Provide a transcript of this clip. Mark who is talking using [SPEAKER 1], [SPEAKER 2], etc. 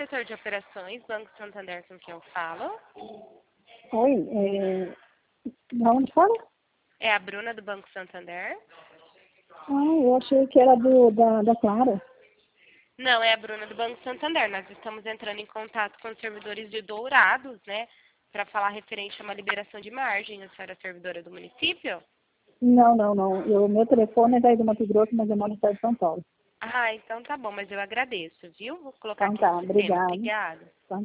[SPEAKER 1] setor de operações, Banco Santander, com quem eu falo.
[SPEAKER 2] Oi, da onde fala?
[SPEAKER 1] É a Bruna do Banco Santander.
[SPEAKER 2] Eu achei que era da Clara.
[SPEAKER 1] Não, é a Bruna do Banco Santander. Nós estamos entrando em contato com os servidores de Dourados, né? Para falar referente a uma liberação de margem. A senhora é servidora do município?
[SPEAKER 2] Não. Meu telefone é daí do Mato Grosso, mas eu moro no estado de São Paulo.
[SPEAKER 1] Ah, então tá bom, mas eu agradeço, viu? Vou colocar
[SPEAKER 2] Então
[SPEAKER 1] aqui no
[SPEAKER 2] tá,
[SPEAKER 1] sistema.
[SPEAKER 2] obrigada.
[SPEAKER 1] Obrigada.
[SPEAKER 2] Então,